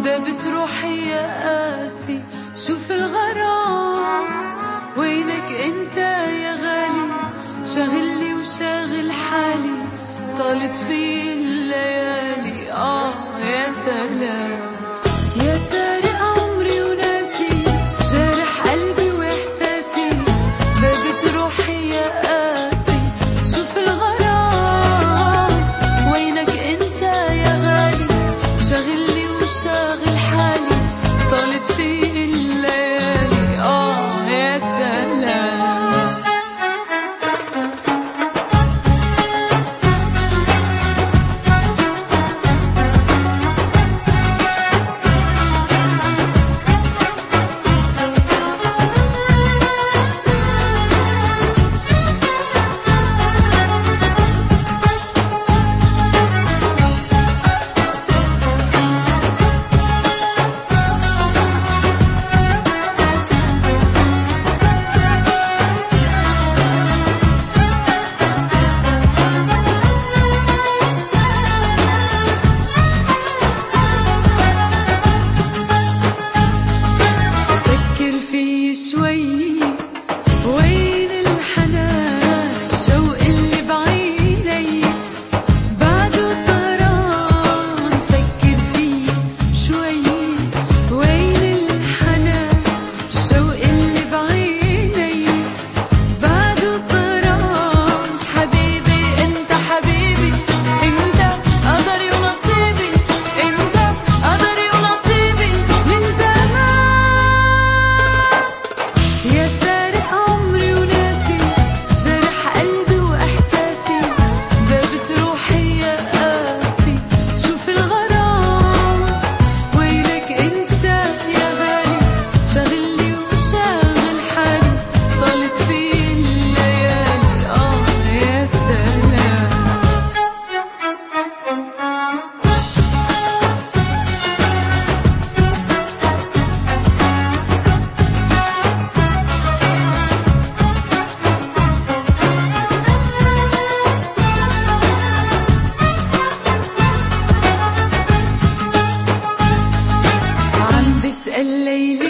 ده بتروحي يا قاسي. شوف الغرام وينك انت يا غالي، شاغلي وشاغل حالي، طالت في الليالي. يا سلام يا سارق عمري وناسي، جارح قلبي واحساسي، ده بتروحي يا قاسي. شوف الغرام وينك انت يا غالي، شاغلي وشاغل حالي، طالت في الليالي. يا سلام. وين الحنان شوق اللي بعيني، بعده سهران فكر فيه شوي. وين الحنان شوق اللي بعيني، بعده سهران. حبيبي انت حبيبي، انت قدري ونصيبي، انت قدري ونصيبي من زمان. يا سارق عمري وناسي، جرح قلبي واحساسي، ده بتروحي يا قاسي. شوف الغرام وينك انت يا غالي، شاغلي وشاغل حالي، طالت في الليالي. يا سلام. عم بسأل ليلي